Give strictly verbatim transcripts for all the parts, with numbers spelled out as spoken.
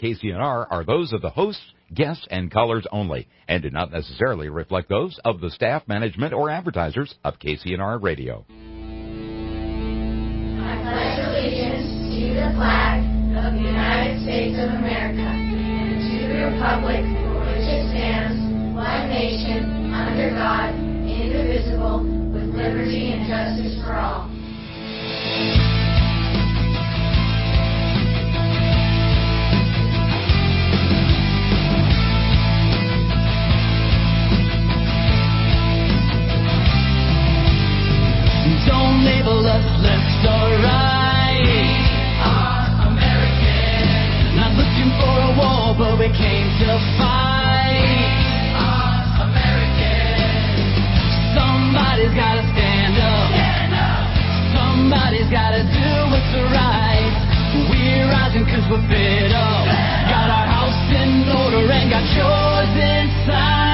K C N R are those of the hosts, guests, and callers only, and do not necessarily reflect those of the staff, management, or advertisers of K C N R Radio. I pledge allegiance to the flag of the United States of America and to the republic for which it stands, one nation, under God, indivisible, with liberty and justice for all. Don't label us left or right. We are American. Not looking for a war, but we came to fight. We are American. Somebody's gotta stand up. Stand up. Somebody's gotta do what's right. We're rising cause we're fed up. Got our house in order and got yours inside.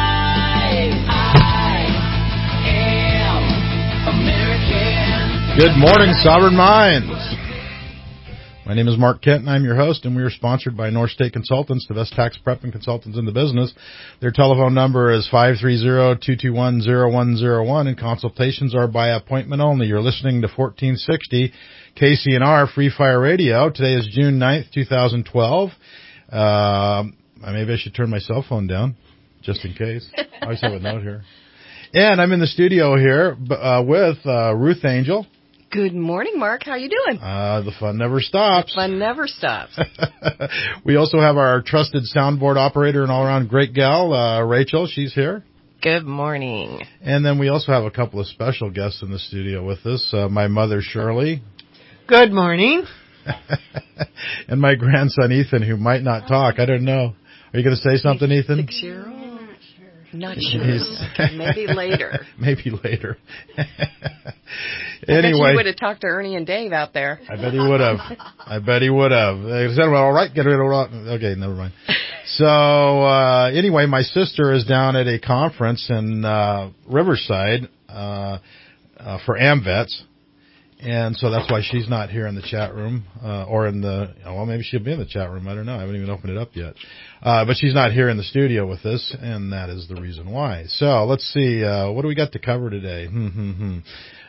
Good morning, Sovereign Minds. My name is Mark Kent, and I'm your host, and we are sponsored by North State Consultants, the best tax prep and consultants in the business. Their telephone number is five three zero, two two one, zero one zero one, and consultations are by appointment only. You're listening to fourteen sixty K C N R Free Fire Radio. Today is June ninth, twenty twelve. Uh, maybe I should turn my cell phone down, just in case. I always have a note here. And I'm in the studio here uh, with uh, Ruth Angel. Good morning, Mark. How you doing? Uh, the fun never stops. The fun never stops. We also have our trusted soundboard operator and all-around great gal, uh, Rachel. She's here. Good morning. And then we also have a couple of special guests in the studio with us. Uh, my mother, Shirley. Good morning. And my grandson, Ethan, who might not talk. I don't know. Are you going to say something, Ethan? Six-year-old? Not sure. Okay, maybe later. Maybe later. I Anyway, bet you would have talked to Ernie and Dave out there. I bet he would have. I bet he would have. They said, well, all right, get rid of it. Okay, never mind. So, uh, anyway, my sister is down at a conference in uh, Riverside uh, uh, for AMVETS. And so that's why she's not here in the chat room, uh, or in the, well, maybe she'll be in the chat room. I don't know. I haven't even opened it up yet. Uh, but she's not here in the studio with us, and that is the reason why. So let's see, uh, what do we got to cover today? Hmm, hmm, hmm.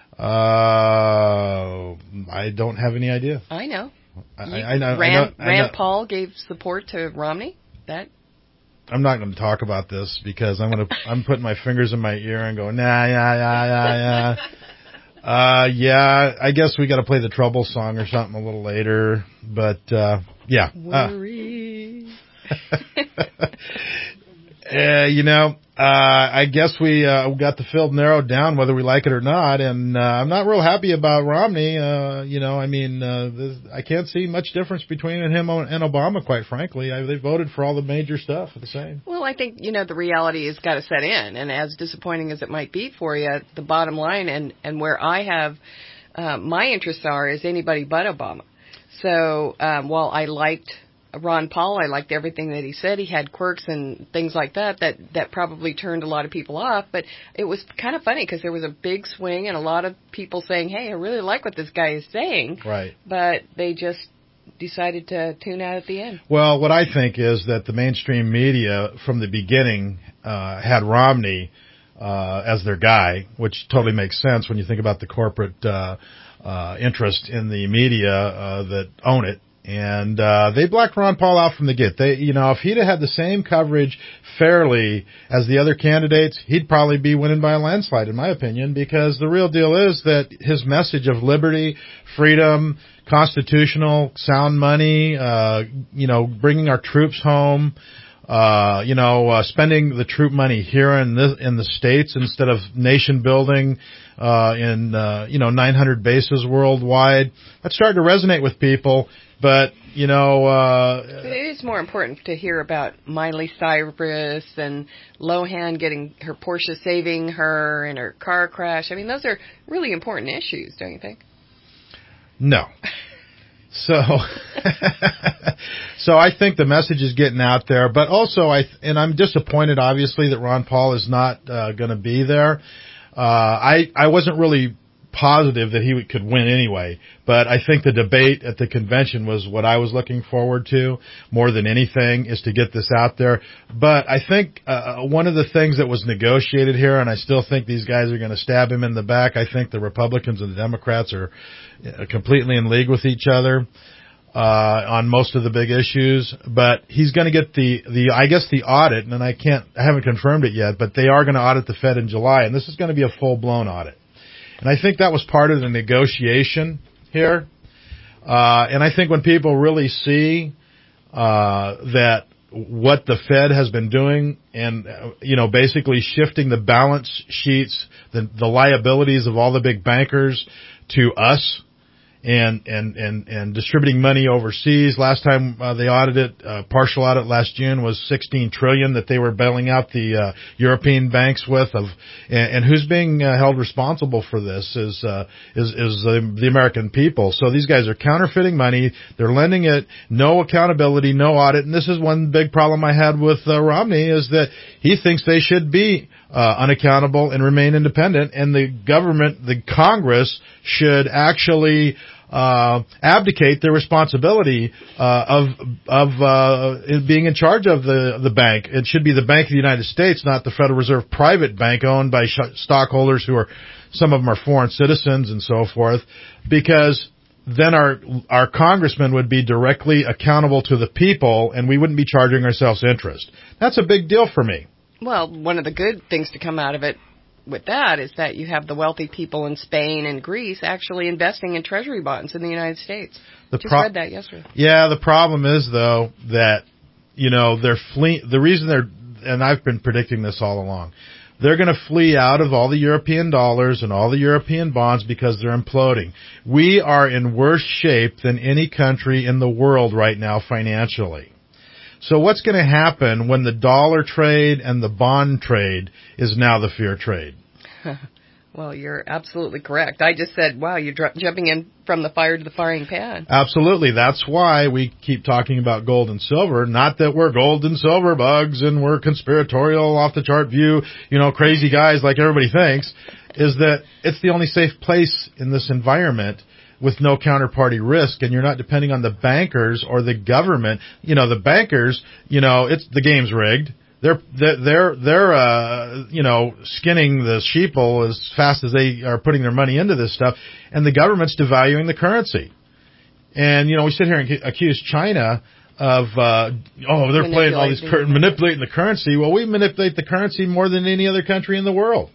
Uh, I don't have any idea. I know. I, I, I know. Rand, I know, I Rand know. Paul gave support to Romney. That. I'm not going to talk about this because I'm going to, I'm putting my fingers in my ear and going, nah, yeah, yeah, yeah, yeah. Uh, yeah, I guess we got to play the Trouble song or something a little later, but, uh, yeah. Worry. Uh, uh, you know, uh, I guess we, uh, got the field narrowed down whether we like it or not, and, uh, I'm not real happy about Romney. Uh, you know, I mean, uh, this, I can't see much difference between him and Obama, quite frankly. I, they voted for all the major stuff the same. Well, I think, you know, the reality has got to set in, and as disappointing as it might be for you, the bottom line and, and where I have, uh, my interests are is anybody but Obama. So, um, while I liked Ron Paul, I liked everything that he said. He had quirks and things like that that, that probably turned a lot of people off. But it was kind of funny because there was a big swing and a lot of people saying, hey, I really like what this guy is saying. Right. But they just decided to tune out at the end. Well, what I think is that the mainstream media from the beginning uh, had Romney uh, as their guy, which totally makes sense when you think about the corporate uh, uh, interest in the media uh, that own it. And, uh, they blacked Ron Paul out from the get. They, you know, if he'd have had the same coverage fairly as the other candidates, he'd probably be winning by a landslide, in my opinion, because the real deal is that his message of liberty, freedom, constitutional, sound money, uh, you know, bringing our troops home, uh, you know, uh, spending the troop money here in the, in the States instead of nation building, uh, in, uh, you know, nine hundred bases worldwide. That started to resonate with people. But, you know, uh, it is more important to hear about Miley Cyrus and Lohan getting her Porsche saving her and her car crash. I mean, those are really important issues, don't you think? No. So, so I think the message is getting out there, but also I, and I'm disappointed, obviously, that Ron Paul is not uh, going to be there. Uh, I, I wasn't really positive that he would, could win anyway. But I think the debate at the convention was what I was looking forward to more than anything, is to get this out there. But I think uh, one of the things that was negotiated here, and I still think these guys are going to stab him in the back. I think the Republicans and the Democrats are completely in league with each other uh on most of the big issues, but he's going to get the the I guess the audit, and I can't I haven't confirmed it yet, but they are going to audit the Fed in July, and this is going to be a full-blown audit. And I think that was part of the negotiation here. Uh and I think when people really see uh that what the Fed has been doing, and uh, you know, basically shifting the balance sheets, the the liabilities of all the big bankers to us, and and and and distributing money overseas. Last time uh, they audited, uh, partial audit last June was sixteen trillion that they were bailing out the uh, European banks with. Of and, and who's being uh, held responsible for this is uh, is is uh, the American people. So these guys are counterfeiting money. They're lending it, no accountability, no audit. And this is one big problem I had with uh, Romney, is that he thinks they should be uh, unaccountable and remain independent, and the government, the Congress, should actually uh abdicate their responsibility uh of of uh being in charge of the the bank. It should be the Bank of the United States, not the Federal Reserve private bank owned by sh- stockholders who are, some of them are foreign citizens and so forth, because then our our congressmen would be directly accountable to the people, and we wouldn't be charging ourselves interest. That's a big deal for me. Well, one of the good things to come out of it with that is that you have the wealthy people in Spain and Greece actually investing in treasury bonds in the United States. The Just pro- read that yesterday. Yeah, the problem is, though, that, you know, they're flee- the reason they're, and I've been predicting this all along, they're going to flee out of all the European dollars and all the European bonds because they're imploding. We are in worse shape than any country in the world right now financially. So what's going to happen when the dollar trade and the bond trade is now the fear trade? Well, you're absolutely correct. I just said, wow, you're dr- jumping in from the fire to the firing pan. Absolutely. That's why we keep talking about gold and silver. Not that we're gold and silver bugs and we're conspiratorial, off-the-chart view, you know, crazy guys like everybody thinks, is that it's the only safe place in this environment with no counterparty risk, and you're not depending on the bankers or the government. You know, the bankers, you know, it's the game's rigged. They're they're they're uh you know, skinning the sheeple as fast as they are putting their money into this stuff, and the government's devaluing the currency. And you know, we sit here and accuse China of uh oh, they're playing all these cur- manipulating the currency. Well, we manipulate the currency more than any other country in the world.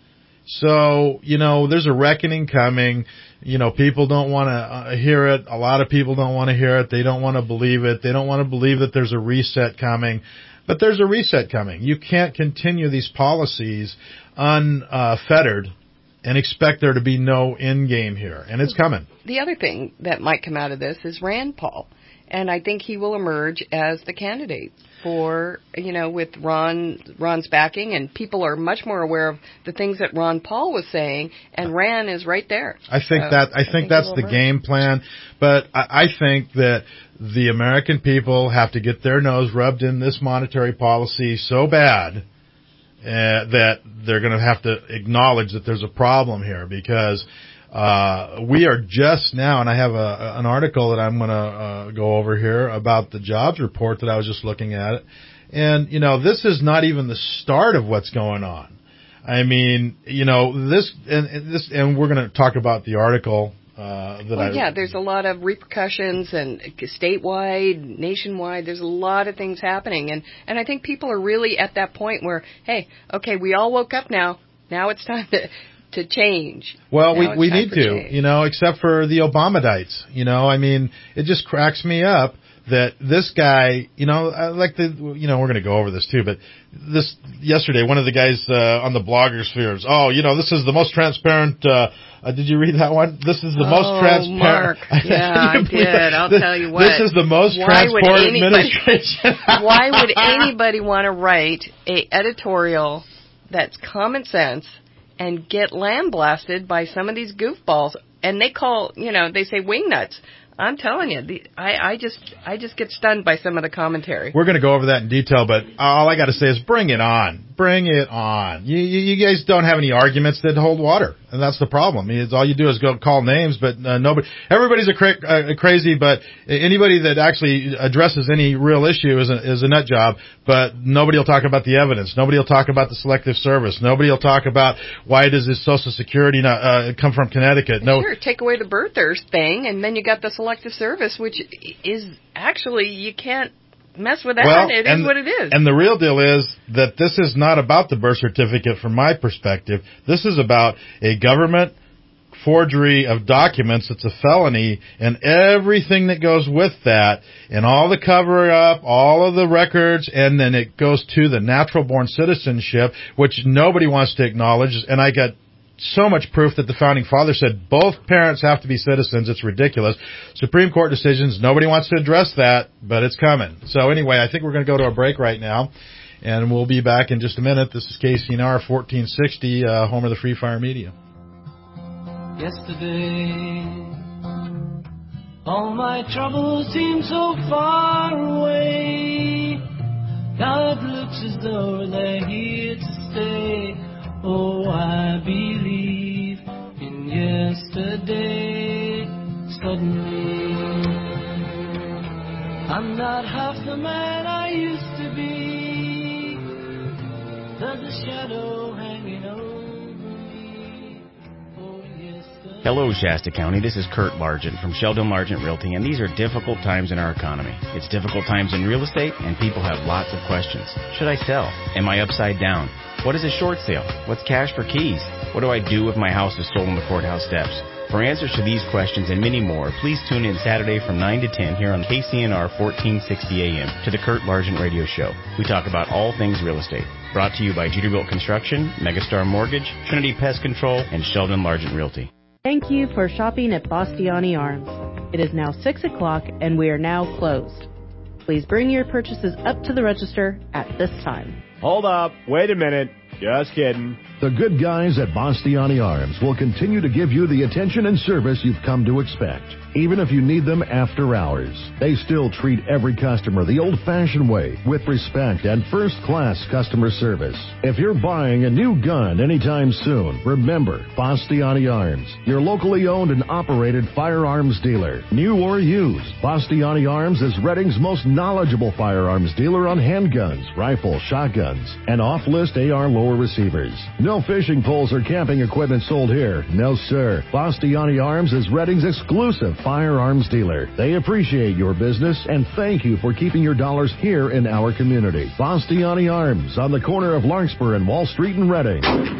So, you know, there's a reckoning coming. You know, people don't want to uh, hear it. A lot of people don't want to hear it. They don't want to believe it. They don't want to believe that there's a reset coming. But there's a reset coming. You can't continue these policies unfettered and expect there to be no end game here. And it's coming. The other thing that might come out of this is Rand Paul. And I think he will emerge as the candidate for, you know, with Ron Ron's backing, and people are much more aware of the things that Ron Paul was saying, and Rand is right there. I think so, that I think, I think that's the emerge. game plan, but I, I think that the American people have to get their nose rubbed in this monetary policy so bad uh, that they're going to have to acknowledge that there's a problem here, because Uh, we are just now, and I have a, an article that I'm going to uh, go over here about the jobs report that I was just looking at. And, you know, this is not even the start of what's going on. I mean, you know, this, and, and this, and we're going to talk about the article, uh, that well, I. Yeah, there's a lot of repercussions, and statewide, nationwide, there's a lot of things happening. And, and I think people are really at that point where, hey, okay, we all woke up now. Now it's time to, to change. Well, now we we need to, change. you know, except for the Obamadites. You know, I mean, it just cracks me up that this guy, you know, I like the, you know, we're going to go over this too, but this, yesterday, one of the guys uh, on the blogger spheres, oh, you know, this is the most transparent, uh, uh, did you read that one? This is the oh, most transparent. Mark. Yeah, I did. I'll this, tell you what. This is the most why transparent would anybody, administration. Why would anybody want to write a editorial that's common sense and get lambasted by some of these goofballs? And they call, you know, they say wingnuts. I'm telling you, the, I, I just I just get stunned by some of the commentary. We're going to go over that in detail, but all I got to say is bring it on. Bring it on. You, you, you guys don't have any arguments that hold water, and that's the problem. I mean, it's, all you do is go call names, but uh, nobody. Everybody's a, cra- uh, crazy, but anybody that actually addresses any real issue is a, is a nut job. But nobody will talk about the evidence. Nobody will talk about the Selective Service. Nobody will talk about why does this Social Security not uh, come from Connecticut. No, sure, take away the birthers thing, and then you got the Selective Service, which is actually you can't mess with that. Well, it and, is what it is. And the real deal is that this is not about the birth certificate from my perspective. This is about a government forgery of documents. It's a felony, and everything that goes with that, and all the cover-up, all of the records, and then it goes to the natural-born citizenship, which nobody wants to acknowledge. And I got so much proof that the Founding Fathers said both parents have to be citizens. It's ridiculous. Supreme Court decisions, nobody wants to address that, but it's coming. So anyway, I think we're going to go to a break right now, and we'll be back in just a minute. This is K C N R fourteen sixty, uh, home of the Free Fire Media. Yesterday, all my troubles seem so far away. Now it looks as though they're here to stay. Oh, I believe in yesterday. Suddenly, I'm not half the man I used to be. There's a shadow hanging over me. Oh, yesterday. Hello, Shasta County. This is Kurt Largent from Sheldon Largent Realty, and these are difficult times in our economy. It's difficult times in real estate, and people have lots of questions. Should I sell? Am I upside down? What is a short sale? What's cash for keys? What do I do if my house is sold on the courthouse steps? For answers to these questions and many more, please tune in Saturday from nine to ten here on K C N R fourteen sixty A M to the Kurt Largent Radio Show. We talk about all things real estate. Brought to you by Jeterbilt Construction, Megastar Mortgage, Trinity Pest Control, and Sheldon Largent Realty. Thank you for shopping at Bastiani Arms. It is now six o'clock and we are now closed. Please bring your purchases up to the register at this time. Hold up. Wait a minute. Just kidding. The good guys at Bastiani Arms will continue to give you the attention and service you've come to expect, even if you need them after hours. They still treat every customer the old-fashioned way, with respect and first-class customer service. If you're buying a new gun anytime soon, remember Bastiani Arms, your locally owned and operated firearms dealer. New or used, Bastiani Arms is Redding's most knowledgeable firearms dealer on handguns, rifles, shotguns, and off-list A R lower receivers. No fishing poles or camping equipment sold here. No, sir. Bastiani Arms is Redding's exclusive firearms dealer. They appreciate your business and thank you for keeping your dollars here in our community. Bastiani Arms on the corner of Larkspur and Wall Street in Redding.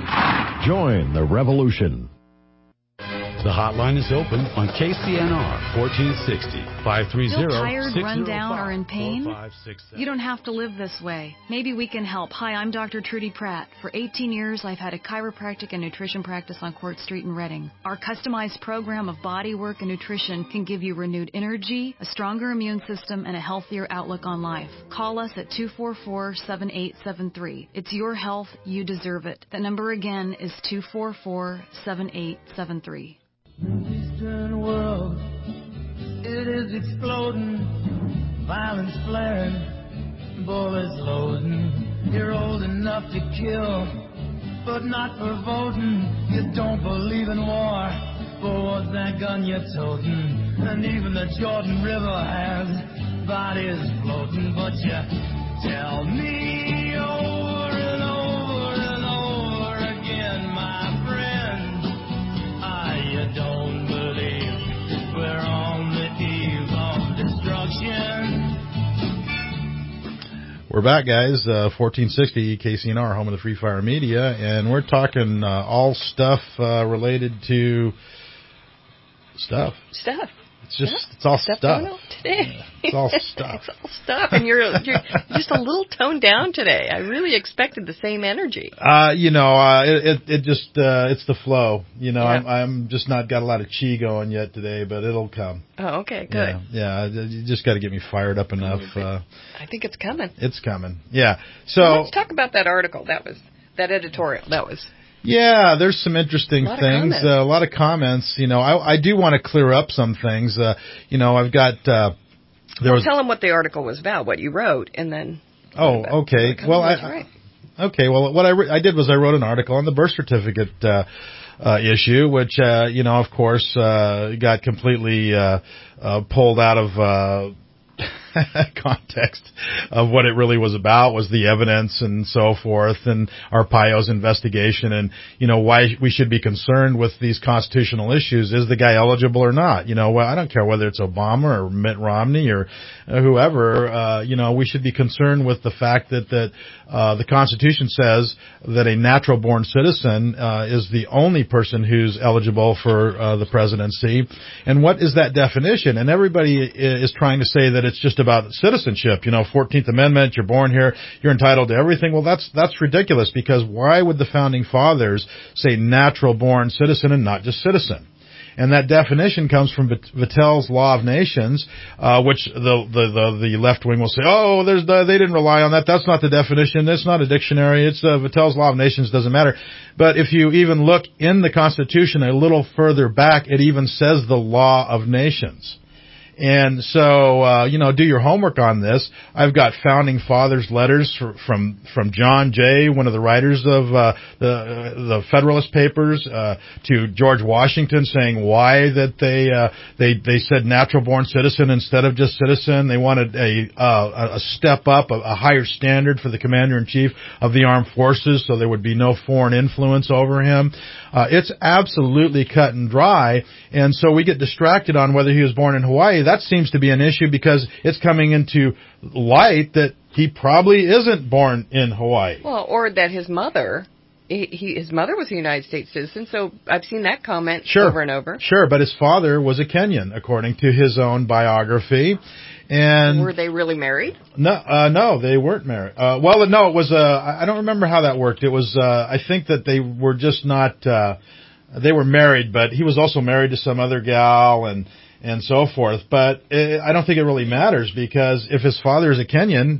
Join the revolution. The hotline is open on K C N R fourteen sixty, five three zero, Feel tired, six run zero down, five, or in pain? four five six seven. You don't have to live this way. Maybe we can help. Hi, I'm Doctor Trudy Pratt. For eighteen years, I've had a chiropractic and nutrition practice on Court Street in Redding. Our customized program of body work and nutrition can give you renewed energy, a stronger immune system, and a healthier outlook on life. Call us at two four four, seven eight seven three. It's your health. You deserve it. The number again is two four four, seven eight seven three. Eastern world, it is exploding, violence flaring, bullets loading. You're old enough to kill, but not for voting. You don't believe in war, but what's that gun you're toting? And even the Jordan River has bodies floating, but you tell me over and over and over again, my friend, you don't believe we're on the eve of destruction. We're back, guys. Uh, fourteen sixty K C N R, home of the Free Fire Media, and we're talking uh, all stuff uh, related to stuff. Stuff. It's just, yeah. it's all stuff. stuff. Going on today. Yeah, it's all stuff. It's all stuff, and you're you're just a little toned down today. I really expected the same energy. Uh, you know, uh, it, it it just uh, it's the flow. You know, yeah. I'm I'm just not got a lot of chi going yet today, but it'll come. Oh, okay, good. Yeah, yeah you just got to get me fired up enough. Uh, I think it's coming. It's coming. Yeah. So well, let's talk about that article. That was that editorial. That was. Yeah, there's some interesting a things. Uh, a lot of comments. You know, I, I do want to clear up some things. Uh, you know, I've got. Uh, there well, was. Tell them what the article was about, what you wrote, and then. Oh, okay. Well, I. Right. Okay. Well, what I re- I did was I wrote an article on the birth certificate uh, uh, issue, which uh, you know, of course, uh, got completely uh, uh, pulled out of. Uh, context of what it really was about, was the evidence and so forth, and Arpaio's investigation, and you know why we should be concerned with these constitutional issues. Is the guy eligible or not? You know, well, I don't care whether it's Obama or Mitt Romney or uh, whoever. Uh, you know, we should be concerned with the fact that that uh, the Constitution says that a natural-born citizen uh, is the only person who's eligible for uh, the presidency. And what is that definition? And everybody is trying to say that it's just about citizenship. You know, fourteenth Amendment, you're born here, you're entitled to everything. Well, that's that's ridiculous, because why would the Founding Fathers say natural-born citizen and not just citizen? And that definition comes from Vattel's Law of Nations, uh, which the, the, the, the left wing will say, oh, there's the, they didn't rely on that. That's not the definition. It's not a dictionary. It's uh, Vattel's Law of Nations. Doesn't matter. But if you even look in the Constitution a little further back, it even says the Law of Nations. And so, uh, you know, do your homework on this. I've got Founding Fathers letters for, from from John Jay, one of the writers of uh, the uh, the Federalist Papers, uh, to George Washington, saying why that they uh, they they said natural-born citizen instead of just citizen. They wanted a uh, a step up, a, a higher standard for the Commander-in-Chief of the Armed Forces, so there would be no foreign influence over him. Uh, it's absolutely cut and dry, and so we get distracted on whether he was born in Hawaii. That seems to be an issue because it's coming into light that he probably isn't born in Hawaii. Well, or that his mother, he, he, his mother was a United States citizen, so I've seen that comment sure. over and over. Sure, but his father was a Kenyan, according to his own biography. And were they really married? No, uh, no, they weren't married. Uh, well, no, it was. Uh, I don't remember how that worked. It was. Uh, I think that they were just not. Uh, they were married, but he was also married to some other gal, and and so forth. But it, I don't think it really matters, because if his father is a Kenyan,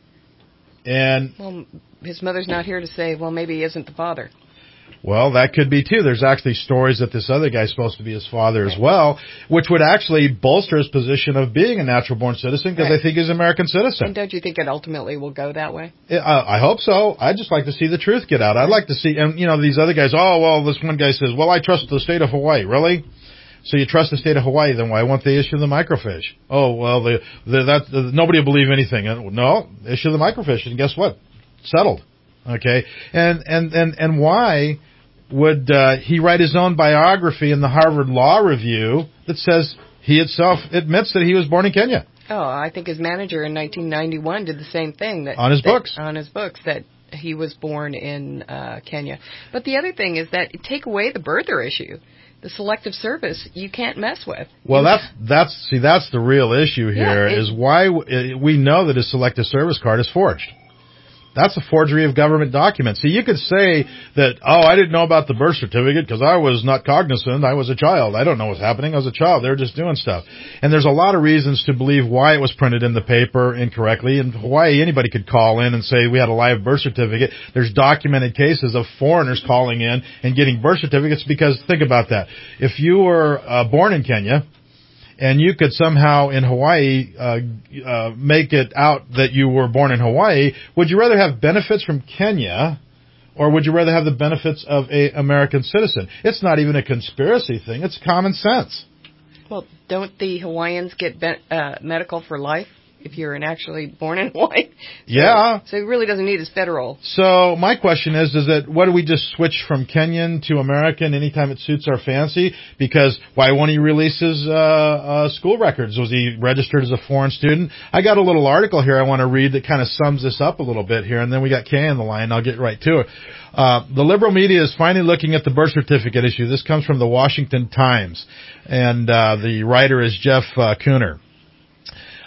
and well, his mother's not here to say, well, maybe he isn't the father. Well, that could be, too. There's actually stories that this other guy's supposed to be his father as well, which would actually bolster his position of being a natural-born citizen, because right. I think he's an American citizen. And don't you think it ultimately will go that way? I, I hope so. I'd just like to see the truth get out. I'd like to see, and, you know, these other guys, oh, well, this one guy says, well, I trust the state of Hawaii. Really? So you trust the state of Hawaii, then why won't they issue the microfiche? Oh, well, the, the, that, the, nobody will believe anything. No, issue the microfiche, and guess what? Settled. Okay? And, and, and, and why would uh, he write his own biography in the Harvard Law Review that says he himself admits that he was born in Kenya? Oh, I think his manager in nineteen ninety-one did the same thing. That, on his that, books. On his books, that he was born in uh, Kenya. But the other thing is that take away the birther issue. The selective service you can't mess with. Well, that's that's see that's the real issue here, yeah, is why we know that his selective service card is forged. That's a forgery of government documents. See, you could say that, oh, I didn't know about the birth certificate because I was not cognizant. I was a child. I don't know what's happening. I was a child. They were just doing stuff. And there's a lot of reasons to believe why it was printed in the paper incorrectly. In Hawaii, anybody could call in and say we had a live birth certificate. There's documented cases of foreigners calling in and getting birth certificates because, think about that. If you were uh, born in Kenya, and you could somehow in Hawaii uh, uh, make it out that you were born in Hawaii, would you rather have benefits from Kenya, or would you rather have the benefits of a American citizen? It's not even a conspiracy thing. It's common sense. Well, don't the Hawaiians get be- uh, medical for life if you're an actually born in Hawaii? So, yeah. So it really doesn't need his federal. So my question is, is that what do we just switch from Kenyan to American anytime it suits our fancy? Because why won't he release his uh, uh, school records? Was he registered as a foreign student? I got a little article here I want to read that kind of sums this up a little bit here, and then we got Kay on the line. I'll get right to it. Uh, the liberal media is finally looking at the birth certificate issue. This comes from the Washington Times, and uh, the writer is Jeff uh, Kuhner.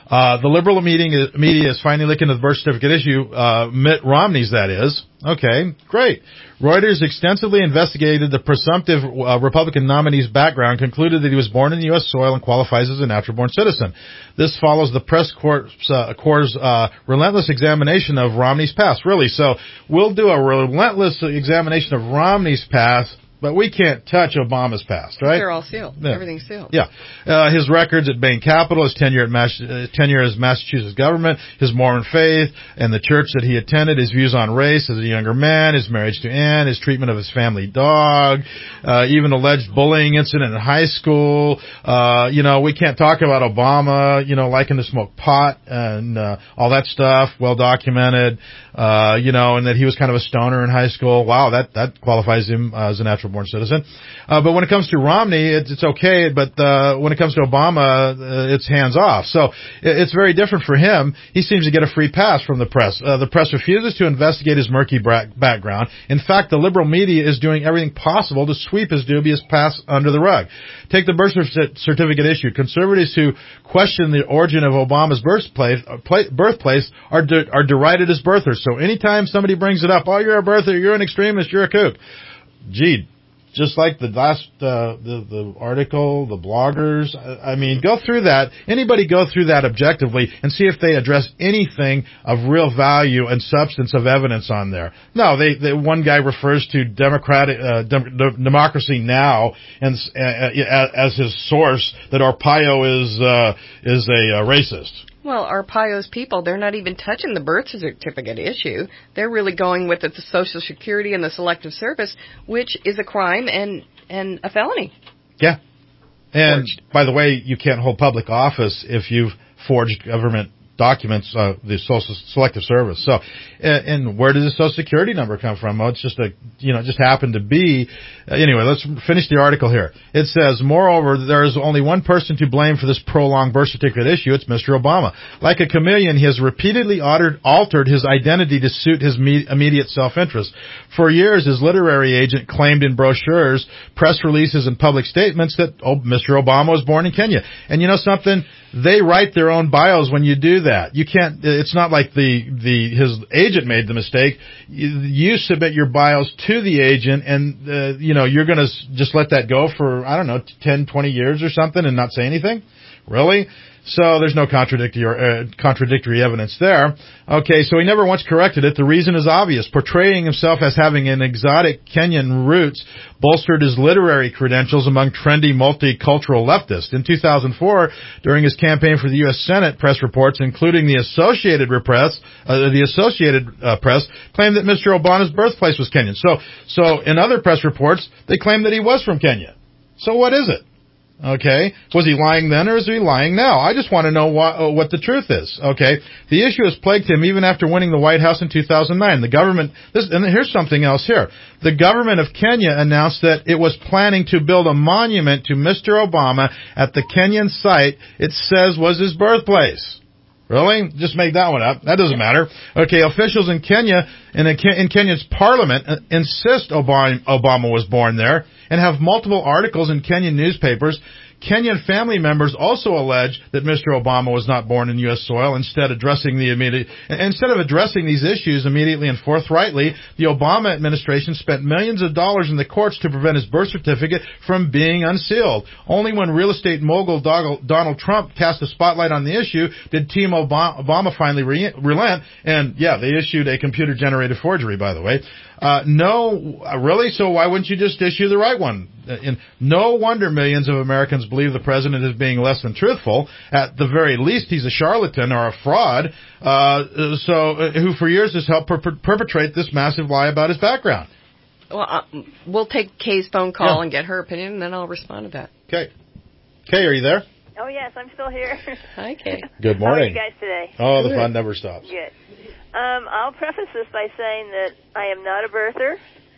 Uh, the liberal media, media is finally looking at the birth certificate issue, uh, Mitt Romney's, that is. Okay, great. Reuters extensively investigated the presumptive uh, Republican nominee's background, concluded that he was born in U S soil and qualifies as a natural-born citizen. This follows the press corps' uh, corps' uh, relentless examination of Romney's past. Really, so we'll do a relentless examination of Romney's past, but we can't touch Obama's past, right? They're all sealed. Yeah. Everything's sealed. Yeah. Uh, his records at Bain Capital, his tenure at Mas- uh, tenure as Massachusetts government, his Mormon faith, and the church that he attended, his views on race as a younger man, his marriage to Anne, his treatment of his family dog, uh, even alleged bullying incident in high school. Uh, you know, we can't talk about Obama, you know, liking to smoke pot and uh, all that stuff, well documented. Uh, you know, and that he was kind of a stoner in high school. Wow, that, that qualifies him uh, as a natural-born citizen. Uh, but when it comes to Romney, it's, it's okay, but uh, when it comes to Obama, uh, it's hands off. So it, it's very different for him. He seems to get a free pass from the press. Uh, the press refuses to investigate his murky bra- background. In fact, the liberal media is doing everything possible to sweep his dubious past under the rug. Take the birth certificate issue. Conservatives who question the origin of Obama's birthplace, birthplace are, de- are derided as birthers. So anytime somebody brings it up, oh, you're a birther, you're an extremist, you're a kook. Gee, just like the last, uh, the, the article, the bloggers, I mean, go through that. Anybody go through that objectively and see if they address anything of real value and substance of evidence on there. No, they, they one guy refers to democratic, uh, dem- democracy now and, uh, as his source that Arpaio is, uh, is a uh, racist. Well, Arpaio's people, they're not even touching the birth certificate issue. They're really going with the Social Security and the Selective Service, which is a crime and, and a felony. Yeah. And, Forged. by the way, you can't hold public office if you've forged government documents, uh, the Social Selective Service. So, and, and where did the Social Security number come from? Oh, it's just a, you know, it just happened to be. Uh, anyway, let's finish the article here. It says, moreover, there is only one person to blame for this prolonged birth certificate issue. It's Mister Obama. Like a chameleon, he has repeatedly altered, altered his identity to suit his me- immediate self-interest. For years, his literary agent claimed in brochures, press releases, and public statements that oh, Mister Obama was born in Kenya. And you know something? They write their own bios when you do that. You can't, it's not like the, the, his agent made the mistake. You, you submit your bios to the agent and, uh, you know, you're gonna just let that go for, I don't know, ten, twenty years or something and not say anything? Really? So there's no contradictory, uh, contradictory evidence there. Okay, so he never once corrected it. The reason is obvious. Portraying himself as having an exotic Kenyan roots bolstered his literary credentials among trendy multicultural leftists. In two thousand four, during his campaign for the U S Senate, press reports, including the Associated Press, uh, the Associated uh, Press, claimed that Mister Obama's birthplace was Kenyan. So, so in other press reports, they claimed that he was from Kenya. So what is it? Okay. Was he lying then or is he lying now? I just want to know what, uh, what the truth is. Okay. The issue has plagued him even after winning the White House in two thousand nine. The government, this, and here's something else here. The government of Kenya announced that it was planning to build a monument to Mister Obama at the Kenyan site it says was his birthplace. Really? Just make that one up. That doesn't matter. Okay, officials in Kenya, in, a, in Kenya's parliament, uh, insist Obama, Obama was born there and have multiple articles in Kenyan newspapers. Kenyan family members also allege that Mister Obama was not born in U S soil. Instead, addressing the immediate, instead of addressing these issues immediately and forthrightly, the Obama administration spent millions of dollars in the courts to prevent his birth certificate from being unsealed. Only when real estate mogul Donald Trump cast a spotlight on the issue did Team Obama finally re- relent. And yeah, they issued a computer-generated forgery, by the way. Uh, no, really? So why wouldn't you just issue the right one? And no wonder millions of Americans believe the president is being less than truthful. At the very least, he's a charlatan or a fraud, uh, so uh, who for years has helped per- perpetrate this massive lie about his background. Well, uh, we'll take Kay's phone call Yeah. and get her opinion, and then I'll respond to that. Okay. Kay, are you there? Oh, yes, I'm still here. Hi, Kay. Good morning. How are you guys today? Oh, the fun never stops. Good. Um, I'll preface this by saying that I am not a birther.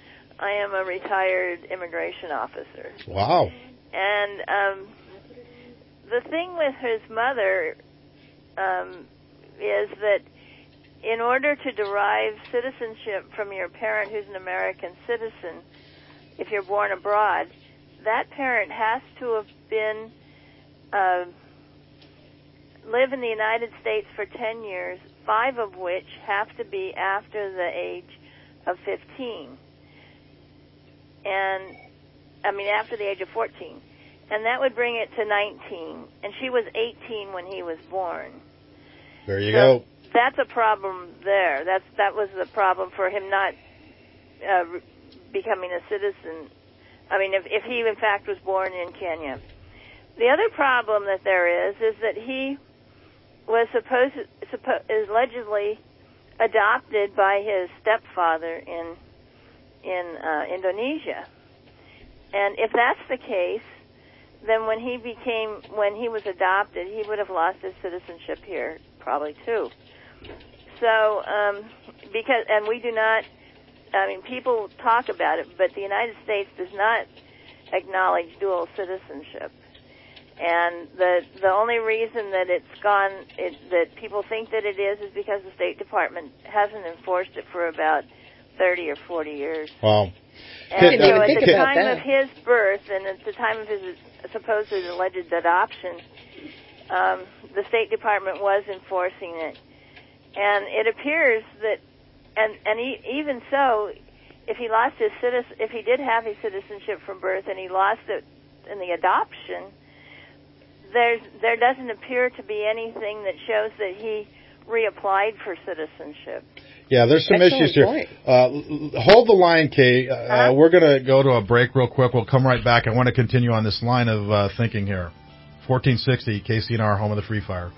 I am a retired immigration officer. Wow. And um, the thing with his mother um, is that in order to derive citizenship from your parent who's an American citizen, if you're born abroad, that parent has to have been uh, live in the United States for ten years, five of which have to be after the age of fifteen. And, I mean, after the age of fourteen. And that would bring it to nineteen. And she was eighteen when he was born. There you so go. That's a problem there. That's That was the problem for him not uh, re- becoming a citizen. I mean, if, if he, in fact, was born in Kenya. The other problem that there is is that he was supposed, suppo- allegedly adopted by his stepfather in in uh, Indonesia. And if that's the case, then when he became, when he was adopted, he would have lost his citizenship here, probably too. So, um, because, and we do not, I mean, people talk about it, but the United States does not acknowledge dual citizenship. And the the only reason that it's gone, it, that people think that it is, is because the State Department hasn't enforced it for about thirty or forty years. Wow. And uh, so at the about time that. of his birth and at the time of his supposedly alleged adoption, um, the State Department was enforcing it. And it appears that, and, and he, even so, if he lost his citizen, if he did have his citizenship from birth and he lost it in the adoption, there's, there doesn't appear to be anything that shows that he reapplied for citizenship. Yeah, there's some Excellent issues here. point. Uh, hold the line, Kay. Uh, Uh-huh. We're going to go to a break real quick. We'll come right back. I want to continue on this line of uh, thinking here. fourteen sixty, K C N R, home of the Free Fire.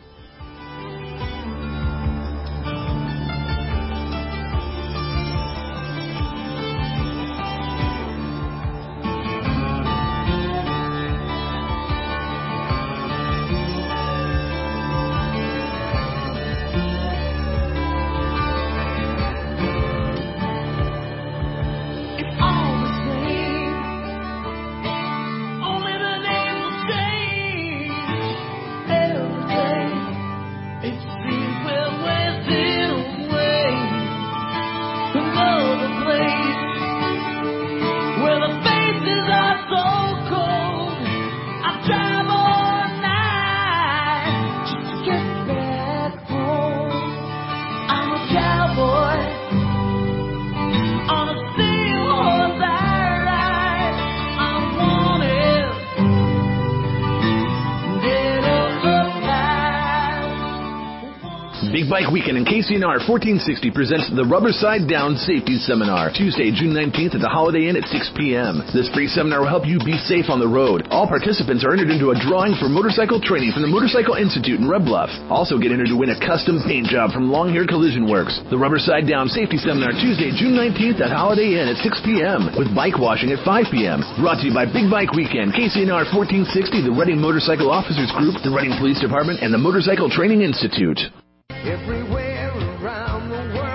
Big Bike Weekend in K C N R fourteen sixty presents the Rubberside Down Safety Seminar, Tuesday, June nineteenth at the Holiday Inn at six p.m. This free seminar will help you be safe on the road. All participants are entered into a drawing for motorcycle training from the Motorcycle Institute in Red Bluff. Also get entered to win a custom paint job from Long Hair Collision Works. The Rubberside Down Safety Seminar, Tuesday, June nineteenth at Holiday Inn at six p.m. with bike washing at five p.m. Brought to you by Big Bike Weekend, K C N R fourteen sixty, the Reading Motorcycle Officers Group, the Reading Police Department, and the Motorcycle Training Institute. Everywhere around the world.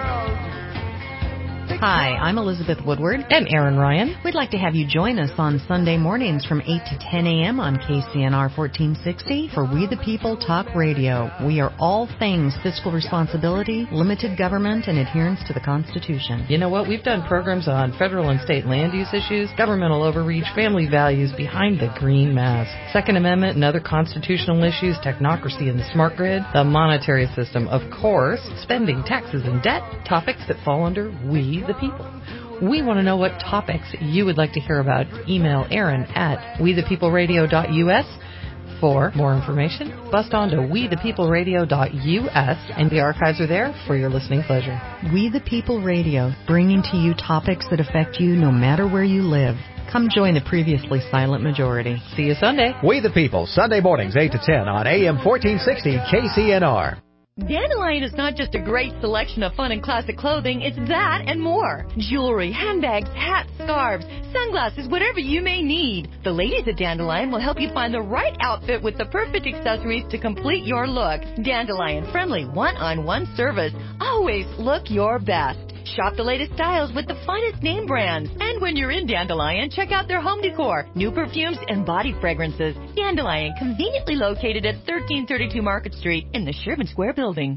Hi, I'm Elizabeth Woodward. And Aaron Ryan. We'd like to have you join us on Sunday mornings from eight to ten a.m. on K C N R fourteen sixty for We the People Talk Radio. We are all things fiscal responsibility, limited government, and adherence to the Constitution. You know what? We've done programs on federal and state land use issues, governmental overreach, family values behind the green mask, Second Amendment and other constitutional issues, technocracy and the smart grid, the monetary system, of course, spending, taxes, and debt, topics that fall under We the People. We want to know what topics you would like to hear about. Email Aaron at we the people radio dot u s. For more information, bust on to we the people radio dot u s, and the archives are there for your listening pleasure. We the People Radio, bringing to you topics that affect you no matter where you live. Come join the previously silent majority. See you Sunday. We the People, Sunday mornings eight to ten on A M fourteen sixty K C N R. Dandelion is not just a great selection of fun and classic clothing, it's that and more. Jewelry, handbags, hats, scarves, sunglasses, whatever you may need. The ladies at Dandelion will help you find the right outfit with the perfect accessories to complete your look. Dandelion, friendly, one-on-one service. Always look your best. Shop the latest styles with the finest name brands. And when you're in Dandelion, check out their home decor, new perfumes, and body fragrances. Dandelion, conveniently located at thirteen thirty-two Market Street in the Sherman Square building.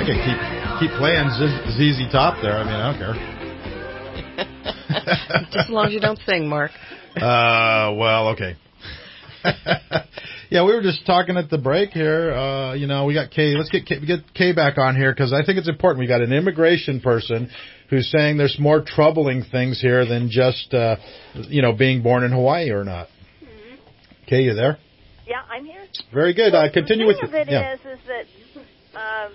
can keep keep playing Z- Z Z Top there. I mean, I don't care. Just as long as you don't sing, Mark. Uh, well, okay. Yeah, we were just talking at the break here. Uh, you know, we got Kay. Let's get Kay, get Kay back on here because I think it's important. We got an immigration person who's saying there's more troubling things here than just, uh, you know, being born in Hawaii or not. Mm-hmm. Kay, you there? Yeah, I'm here. Very good. Well, Uh, continue the with thing your. of it Yeah. is, is that, um,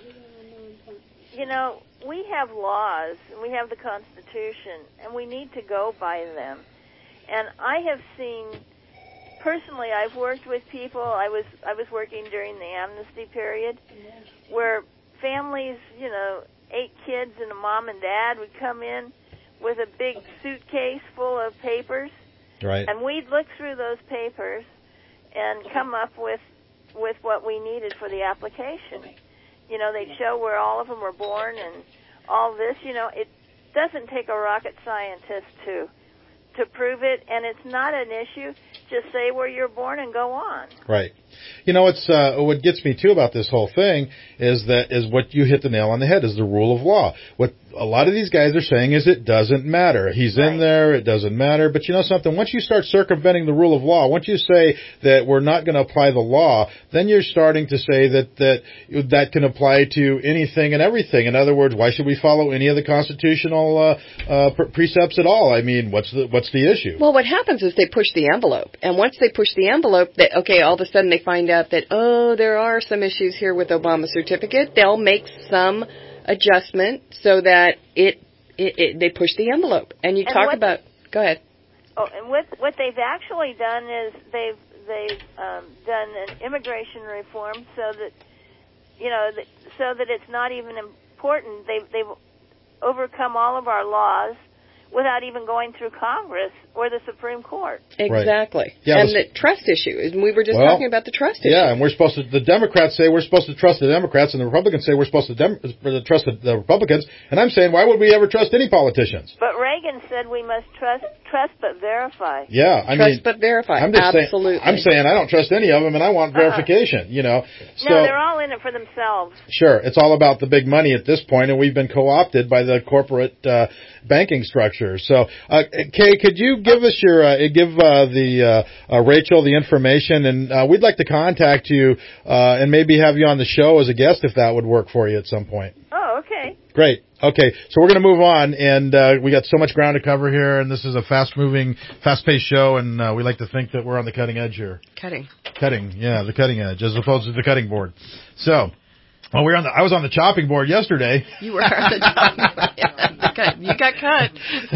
you know, we have laws, and we have the Constitution, and we need to go by them. And I have seen, personally, I've worked with people. I was I was working during the amnesty period, where families, you know, eight kids and a mom and dad would come in with a big suitcase full of papers, right? And we'd look through those papers and come up with with what we needed for the application. You know, they'd show where all of them were born and all this. You know, it doesn't take a rocket scientist to to prove it, and it's not an issue. Just say where you're born and go on. Right. You know, it's uh, what gets me too about this whole thing is that is what you hit the nail on the head is the rule of law. What a lot of these guys are saying is it doesn't matter. He's right. in there, it doesn't matter. But you know something? Once you start circumventing the rule of law, once you say that we're not going to apply the law, then you're starting to say that that that can apply to anything and everything. In other words, why should we follow any of the constitutional uh, uh, pre- precepts at all? I mean, what's the what's the issue? Well, what happens is they push the envelope, and once they push the envelope, that okay, all of a sudden they find out that, oh, there are some issues here with Obama certificate. They'll make some adjustment so that it, it, it they push the envelope. And you and talk what, about, go ahead. Oh, and what what they've actually done is they've they've um, done an immigration reform so that you know that, so that it's not even important. They've they've overcome all of our laws without even going through Congress or the Supreme Court. Exactly. Right. Yeah, and the trust issue. And we were just well, talking about the trust issue. Yeah, and we're supposed to, the Democrats say we're supposed to trust the Democrats, and the Republicans say we're supposed to dem- trust the, the Republicans. And I'm saying, why would we ever trust any politicians? But Reagan said we must trust trust but verify. Yeah, I trust mean. but verify. I'm just Absolutely. Saying, I'm saying I don't trust any of them, and I want uh-uh. verification, you know. So, no, they're all in it for themselves. Sure. It's all about the big money at this point, and we've been co-opted by the corporate uh, banking structure. So, uh, Kay, could you give us your, uh, give uh, the uh, uh, Rachel the information, and uh, we'd like to contact you uh, and maybe have you on the show as a guest if that would work for you at some point. Oh, okay. Great. Okay, so we're going to move on, and uh, we got so much ground to cover here, and this is a fast-moving, fast-paced show, and uh, we like to think that we're on the cutting edge here. Cutting. Cutting, yeah, the cutting edge, as opposed to the cutting board. So, well, we're on the. I was on the chopping board yesterday. You were on the chopping board. Yeah, you got cut.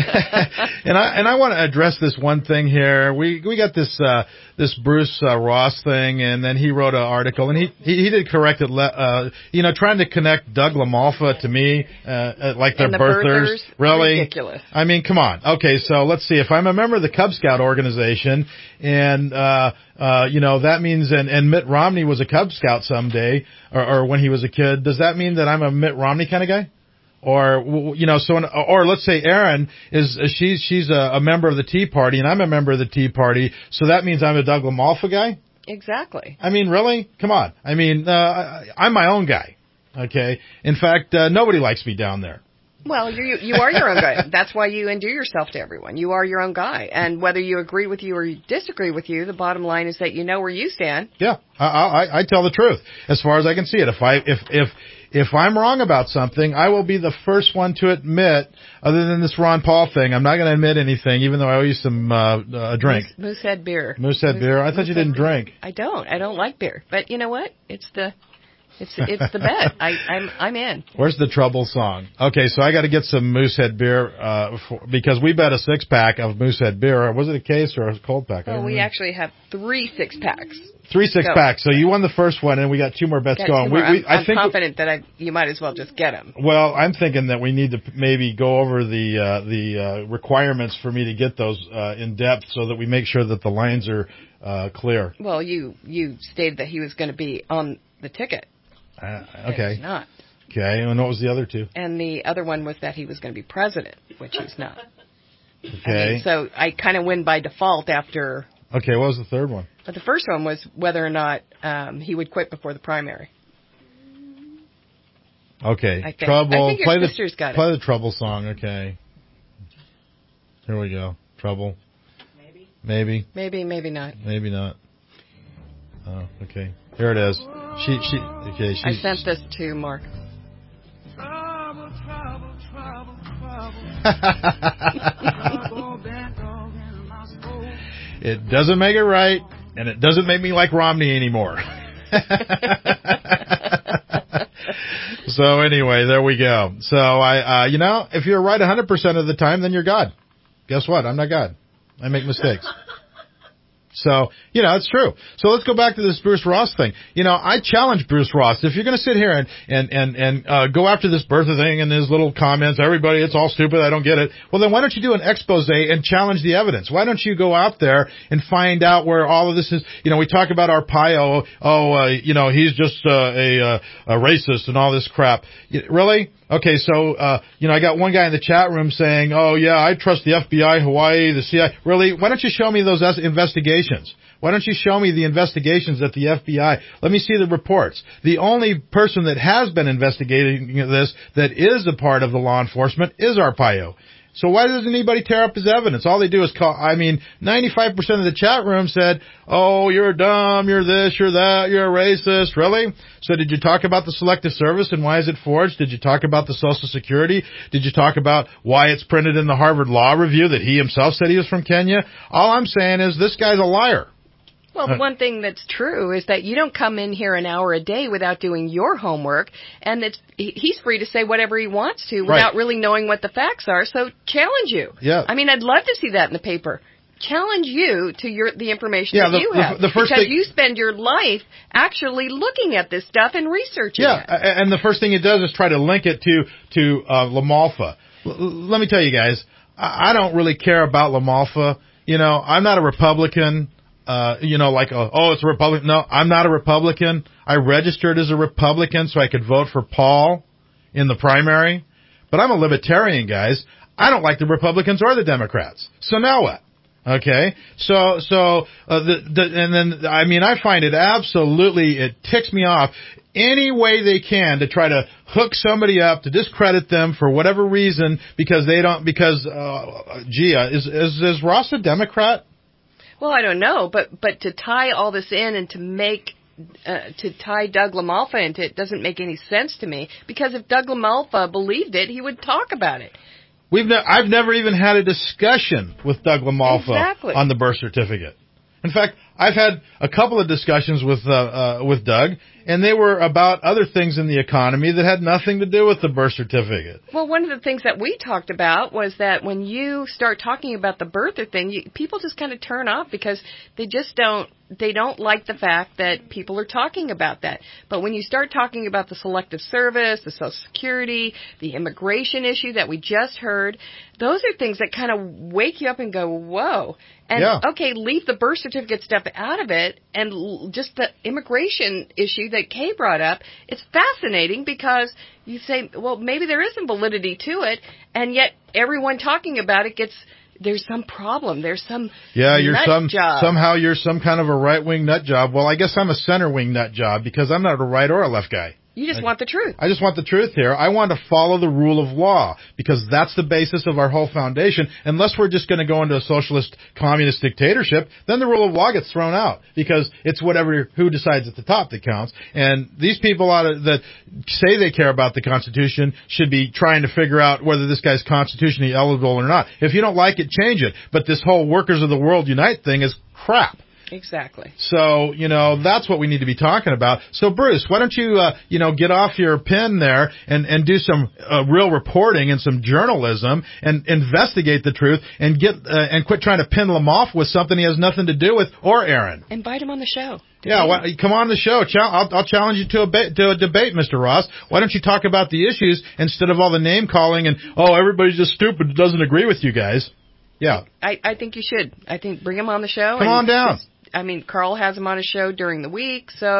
and I and I want to address this one thing here. We we got this uh, this Bruce uh, Ross thing, and then he wrote an article, and he he, he did correct it. Uh, you know, trying to connect Doug LaMalfa to me, uh, like they're and the birthers. birthers. Really Ridiculous. I mean, come on. Okay, so let's see. If I'm a member of the Cub Scout organization, and uh, uh, you know that means, and, and Mitt Romney was a Cub Scout someday, or, or when he was a kid, does that mean that I'm a Mitt Romney kind of guy? Or, you know, so, or let's say Erin is, she's, she's a, a member of the Tea Party and I'm a member of the Tea Party. So that means I'm a Doug LaMalfa guy? Exactly. I mean, really? Come on. I mean, uh, I'm my own guy. Okay. In fact, uh, nobody likes me down there. Well, you you are your own guy. That's why you endear yourself to everyone. You are your own guy. And whether you agree with you or you disagree with you, the bottom line is that you know where you stand. Yeah. I, I, I tell the truth as far as I can see it. If I, if, if, If I'm wrong about something, I will be the first one to admit, other than this Ron Paul thing, I'm not going to admit anything, even though I owe you some, uh, a drink. Moose, Moosehead beer. Moosehead Moose, beer? I thought you didn't beer. drink. I don't. I don't like beer. But you know what? It's the, it's, it's the bet. I, I'm, I'm in. Where's the trouble song? Okay, so I got to get some Moosehead beer, uh, for, because we bet a six pack of Moosehead beer. Was it a case or a cold pack? Well, we actually have three six packs. Three six Go. packs. So you won the first one, and we got two more bets got going. More. We, we, I'm, I think I'm confident that I, you might as well just get them. Well, I'm thinking that we need to maybe go over the uh, the uh, requirements for me to get those uh, in depth, so that we make sure that the lines are uh, clear. Well, you you stated that he was going to be on the ticket. Uh, okay. He's not. Okay, and what was the other two? And the other one was that he was going to be president, which he's not. Okay. I mean, so I kind of win by default after. Okay, what was the third one? But the first one was whether or not um, he would quit before the primary. Okay, I think. Trouble. I think your play sister's the, got it. Play the Trouble song, okay. Here we go. Trouble. Maybe. Maybe. Maybe, maybe not. Maybe not. Oh, okay. Here it is. She, she, okay, she. I sent this to Mark. Trouble, trouble, trouble, trouble. It doesn't make it right, and it doesn't make me like Romney anymore. So anyway, there we go. So I, uh, you know, if you're right one hundred percent of the time, then you're God. Guess what? I'm not God. I make mistakes. So, you know, it's true. So let's go back to this Bruce Ross thing. You know, I challenge Bruce Ross. If you're going to sit here and, and, and, and, uh, go after this birther thing and his little comments, everybody, it's all stupid, I don't get it. Well, then why don't you do an expose and challenge the evidence? Why don't you go out there and find out where all of this is? You know, we talk about Arpaio, oh, uh, you know, he's just, uh, a, uh, a racist and all this crap. Really? Okay, so, uh, you know, I got one guy in the chat room saying, oh, yeah, I trust the F B I, Hawaii, the C I A. Really? Why don't you show me those investigations? Why don't you show me the investigations at the F B I? Let me see the reports. The only person that has been investigating this that is a part of the law enforcement is Arpaio. So why doesn't anybody tear up his evidence? All they do is call, I mean, ninety-five percent of the chat room said, oh, you're dumb, you're this, you're that, you're a racist. Really? So did you talk about the Selective Service and why is it forged? Did you talk about the Social Security? Did you talk about why it's printed in the Harvard Law Review that he himself said he was from Kenya? All I'm saying is this guy's a liar. Well, the one thing that's true is that you don't come in here an hour a day without doing your homework, and it's he's free to say whatever he wants to without Right. really knowing what the facts are. So challenge you. Yeah. I mean, I'd love to see that in the paper. Challenge you to your the information Yeah, that the- you the- have, the first because thing- you spend your life actually looking at this stuff and researching Yeah, it. a- and the first thing it does is try to link it to to uh, LaMalfa. L- let me tell you guys, I, I don't really care about LaMalfa. You know, I'm not a Republican. Uh, you know, like, uh, oh, it's a Republican. No, I'm not a Republican. I registered as a Republican so I could vote for Paul in the primary. But I'm a libertarian, guys. I don't like the Republicans or the Democrats. So now what? Okay, so so uh, the, the and then I mean I find it absolutely it ticks me off any way they can to try to hook somebody up to discredit them for whatever reason because they don't because uh, gee uh, is is is Ross a Democrat? Well, I don't know, but but to tie all this in and to make uh, to tie Doug LaMalfa into it doesn't make any sense to me, because if Doug LaMalfa believed it, he would talk about it. We've ne- I've never even had a discussion with Doug LaMalfa Exactly. on the birth certificate. In fact, I've had a couple of discussions with uh, uh, with Doug, and they were about other things in the economy that had nothing to do with the birth certificate. Well, one of the things that we talked about was that when you start talking about the birther thing, you, people just kind of turn off because they just don't they don't like the fact that people are talking about that. But when you start talking about the Selective Service, the Social Security, the immigration issue that we just heard, those are things that kind of wake you up and go, whoa. And, Yeah. okay, leave the birth certificate stuff out of it and l- just the immigration issue that Kay brought up. It's fascinating because you say, well, maybe there is some validity to it, and yet everyone talking about it gets, there's some problem. There's some Yeah, you're nut some job. somehow you're some kind of a right wing nut job. Well, I guess I'm a center wing nut job because I'm not a right or a left guy. You just want the truth. I just want the truth here. I want to follow the rule of law because that's the basis of our whole foundation. Unless we're just going to go into a socialist communist dictatorship, then the rule of law gets thrown out because it's whatever who decides at the top that counts. And these people out of, that say they care about the Constitution should be trying to figure out whether this guy's constitutionally eligible or not. If you don't like it, change it. But this whole Workers of the World Unite thing is crap. Exactly. So, you know, that's what we need to be talking about. So, Bruce, why don't you, uh, you know, get off your pen there and, and do some uh, real reporting and some journalism and investigate the truth and get uh, and quit trying to pin him off with something he has nothing to do with, or Aaron. Invite him on the show. Yeah, well, come on the show. Chal- I'll, I'll challenge you to a, ba- to a debate, Mister Ross. Why don't you talk about the issues instead of all the name calling and, oh, everybody's just stupid, doesn't agree with you guys. Yeah. I, I think you should. I think bring him on the show. Come on down. I mean, Carl has him on his show during the week, so bring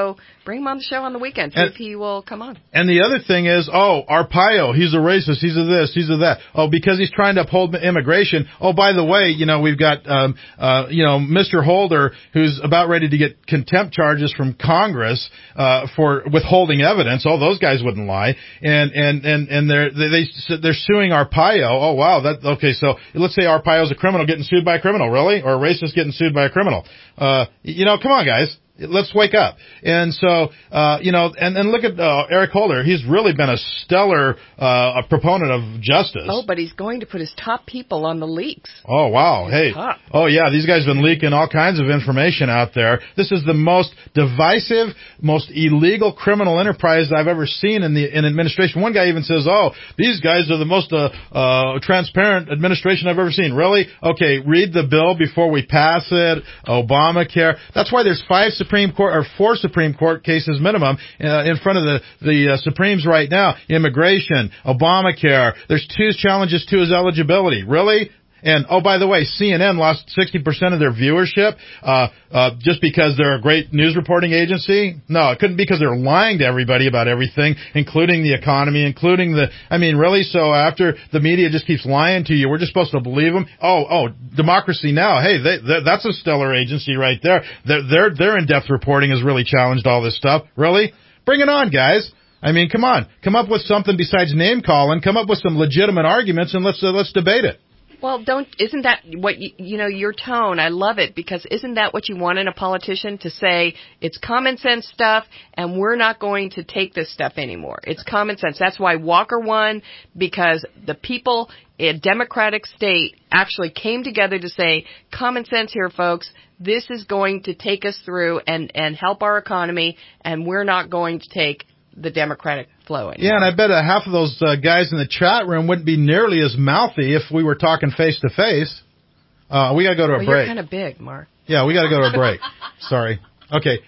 Bring him on the show on the weekend. See And- if he will come on. And the other thing is, oh, Arpaio, he's a racist, he's a this, he's a that. Oh, because he's trying to uphold immigration. Oh, by the way, you know, we've got, um, uh, you know, Mister Holder, who's about ready to get contempt charges from Congress, uh, for withholding evidence. Oh, those guys wouldn't lie. And, and, and, and they're, they, they, they're suing Arpaio. Oh, wow, that, okay, so let's say Arpaio's a criminal getting sued by a criminal, really? Or a racist getting sued by a criminal. Uh, you know, come on, guys. Let's wake up. And so, uh, you know, and, and look at uh, Eric Holder. He's really been a stellar uh, a proponent of justice. Oh, but he's going to put his top people on the leaks. Oh, wow. His Hey. top. Oh, yeah, these guys have been leaking all kinds of information out there. This is the most divisive, most illegal criminal enterprise I've ever seen in the in administration. One guy even says, oh, these guys are the most uh, uh, transparent administration I've ever seen. Really? Okay, read the bill before we pass it. Obamacare. That's why there's five Supreme Court or four Supreme Court cases minimum uh, in front of the the uh, Supremes right now. Immigration, Obamacare. There's two challenges to his eligibility. Really? And, oh, by the way, C N N lost sixty percent of their viewership uh, uh, just because they're a great news reporting agency. No, it couldn't be because they're lying to everybody about everything, including the economy, including the, I mean, really? So after the media just keeps lying to you, we're just supposed to believe them? Oh, oh, Democracy Now! Hey, they, they, that's a stellar agency right there. Their, their, their in-depth reporting has really challenged all this stuff. Really? Bring it on, guys. I mean, come on. Come up with something besides name-calling. Come up with some legitimate arguments, and let's uh, let's debate it. Well, don't, isn't that what, you, you know, your tone, I love it, because isn't that what you want in a politician, to say it's common sense stuff and we're not going to take this stuff anymore. It's common sense. That's why Walker won, because the people in a democratic state actually came together to say, common sense here, folks. This is going to take us through and, and help our economy, and we're not going to take the Democratic flow anymore. Yeah, and I bet a half of those uh, guys in the chat room wouldn't be nearly as mouthy if we were talking face to face. Uh, we got to go to a well, break. You're kind of big, Mark. Yeah, we got to go to a break. Sorry. Okay.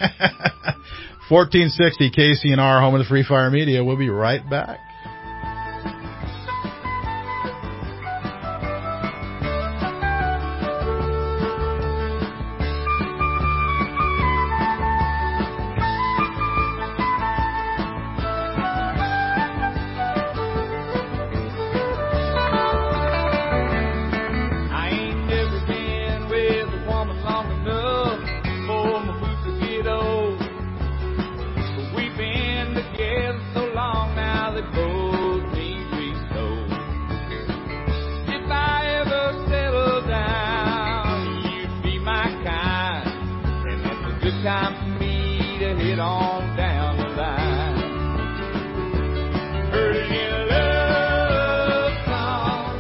fourteen sixty K C N R, home of the Free Fire Media. We'll be right back. Time for me to hit on down the line. Heard it in a love song.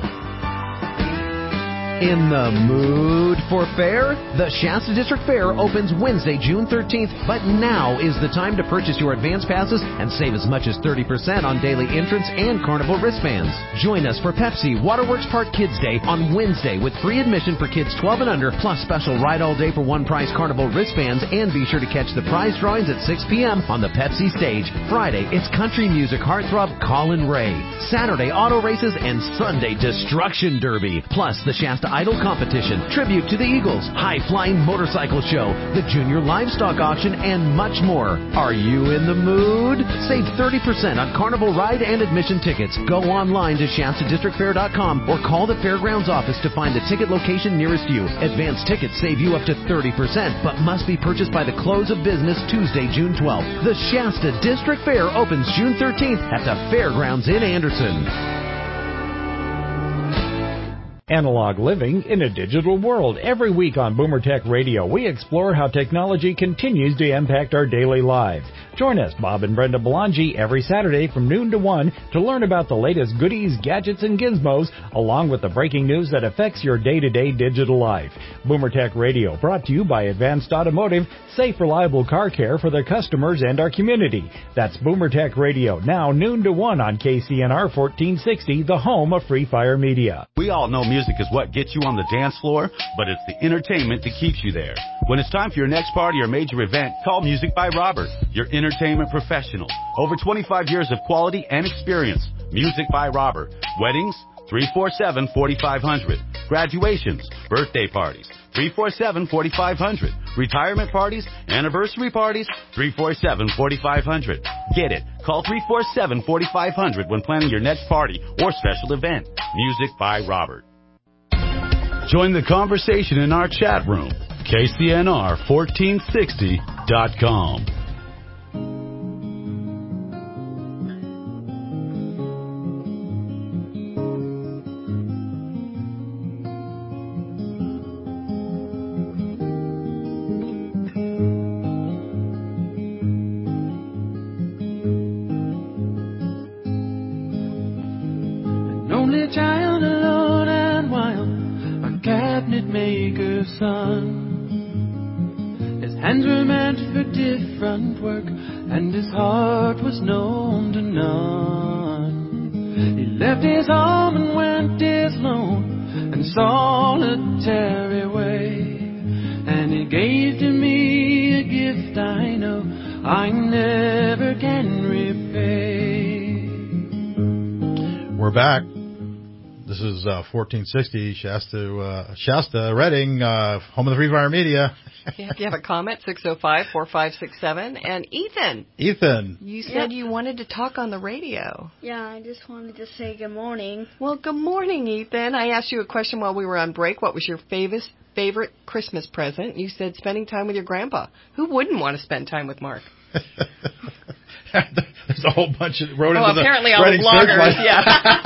In the mood for fair? The Shasta District Fair opens Wednesday, June thirteenth, but now is the time to purchase your advance passes and save as much as thirty percent on daily entrance and carnival wristbands. Join us for Pepsi Waterworks Park Kids Day on Wednesday with free admission for kids twelve and under, plus special ride all day for one price carnival wristbands, and be sure to catch the prize drawings at six p.m. on the Pepsi stage. Friday, it's country music heartthrob Colin Ray. Saturday, auto races, and Sunday, Destruction Derby. Plus the Shasta Idol Competition, tribute to the Eagles, High Flying Motorcycle Show, the Junior Livestock Auction, and much more. Are you in the mood? Save thirty percent on carnival ride and admission tickets. Go online to Shasta District Fair dot com or call the fairgrounds office to find the ticket location nearest you. Advance tickets save you up to thirty percent, but must be purchased by the close of business Tuesday, June twelfth. The Shasta District Fair opens June thirteenth at the Fairgrounds in Anderson. Analog living in a digital world. Every week on Boomer Tech Radio, we explore how technology continues to impact our daily lives. Join us, Bob and Brenda Belangi, every Saturday from noon to one to learn about the latest goodies, gadgets, and gizmos, along with the breaking news that affects your day-to-day digital life. Boomer Tech Radio, brought to you by Advanced Automotive, safe, reliable car care for their customers and our community. That's Boomer Tech Radio, now noon to one on K C N R fourteen sixty, the home of Free Fire Media. We all know music is what gets you on the dance floor, but it's the entertainment that keeps you there. When it's time for your next party or major event, call Music by Robert, your entertainment professional. Over twenty-five years of quality and experience. Music by Robert. Weddings, three four seven, four five zero zero. Graduations, birthday parties, three four seven, four five zero zero. Retirement parties, anniversary parties, three four seven, four five zero zero. Get it. Call three four seven, four five zero zero when planning your next party or special event. Music by Robert. Join the conversation in our chat room. K C N R fourteen sixty dot com. Child alone and wild, a cabinet maker's son. His hands were meant for different work, and his heart was known to none. He left his home and went his lone and solitary way, and he gave to me a gift I know I never can repay. We're back. This is uh, fourteen sixty Shasta, uh, Shasta, Redding, uh, home of the Free Fire Media. If you have a comment, six oh five, four five six seven. And Ethan. Ethan. You said Yep. you wanted to talk on the radio. Yeah, I just wanted to say good morning. Well, good morning, Ethan. I asked you a question while we were on break. What was your favorite favorite Christmas present? You said spending time with your grandpa. Who wouldn't want to spend time with Mark? There's a whole bunch of wrote oh, into apparently the all the Reading bloggers, Searchlight. yeah.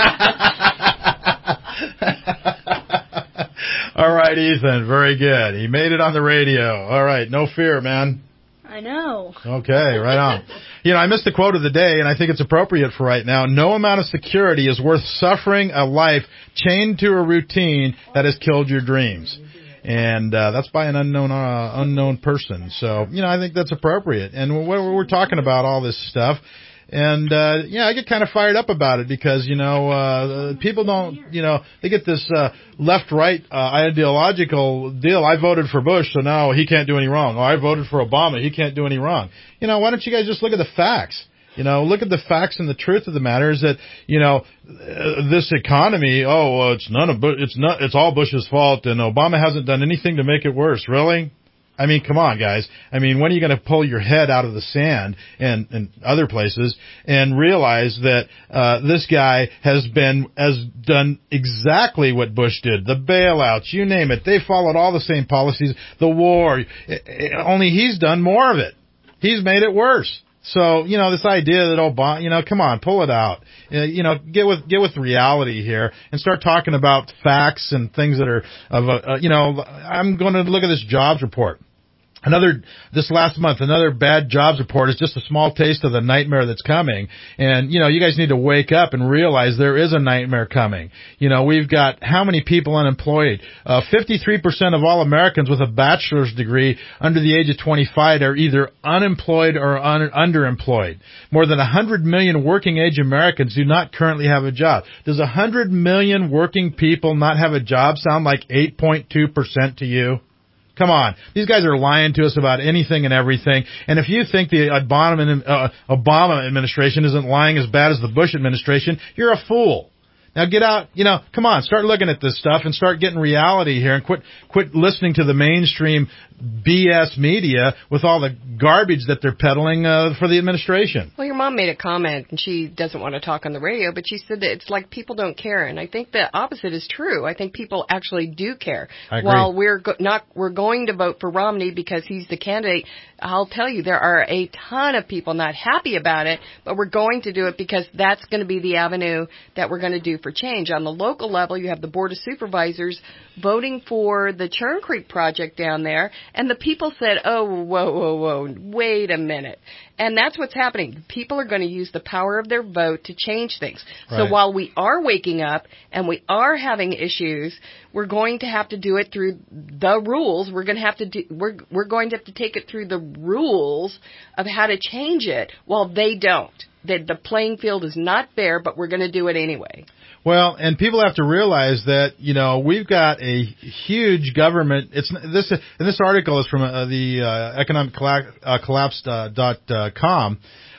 All right, Ethan. Very good. He made it on the radio. All right. No fear, man. I know. Okay, right on. You know, I missed the quote of the day, and I think it's appropriate for right now. No amount of security is worth suffering a life chained to a routine that has killed your dreams. And uh, that's by an unknown uh, unknown person. So, you know, I think that's appropriate. And we're, we're talking about all this stuff. And, uh, yeah, I get kind of fired up about it because, you know, uh, people don't, you know, they get this uh, left-right uh, ideological deal. I voted for Bush, so now he can't do any wrong. Or I voted for Obama, he can't do any wrong. You know, why don't you guys just look at the facts? You know, look at the facts, and the truth of the matter is that, you know, uh, this economy, oh, well, it's none of Bush, it's not, it's all Bush's fault, and Obama hasn't done anything to make it worse. Really? I mean, come on, guys. I mean, when are you going to pull your head out of the sand and, and other places and realize that uh, this guy has been has done exactly what Bush did? The bailouts, you name it. They followed all the same policies. The war, it, it, only he's done more of it. He's made it worse. So, you know, this idea that Obama, you know, come on, pull it out. Uh, you know, get with get with reality here and start talking about facts and things that are of, uh, you know, I'm going to look at this jobs report. Another, this last month, another bad jobs report is just a small taste of the nightmare that's coming. And, you know, you guys need to wake up and realize there is a nightmare coming. You know, we've got how many people unemployed? Uh, fifty-three percent of all Americans with a bachelor's degree under the age of twenty-five are either unemployed or un- underemployed. More than one hundred million working age Americans do not currently have a job. Does one hundred million working people not have a job sound like eight point two percent to you? Come on. These guys are lying to us about anything and everything. And if you think the Obama, uh, Obama administration isn't lying as bad as the Bush administration, you're a fool. Now get out, you know, come on, start looking at this stuff and start getting reality here and quit quit listening to the mainstream B S media with all the garbage that they're peddling uh, for the administration. Well, your mom made a comment, and she doesn't want to talk on the radio, but she said that it's like people don't care, and I think the opposite is true. I think people actually do care. I agree. While we're go- not, we're going to vote for Romney because he's the candidate, I'll tell you, there are a ton of people not happy about it, but we're going to do it because that's going to be the avenue that we're going to do for change. On the local level, you have the Board of Supervisors voting for the Churn Creek project down there, and the people said, oh, whoa, whoa, whoa, wait a minute. And that's what's happening. People are going to use the power of their vote to change things. Right. So while we are waking up and we are having issues, we're going to have to do it through the rules. We're going to have to do, we're, we're going to have to take it through the rules of how to change it while they don't. That the playing field is not fair, but we're going to do it anyway. Well, and people have to realize that, you know, we've got a huge government. It's this, and this article is from uh, the uh, economic collapse uh, dot com.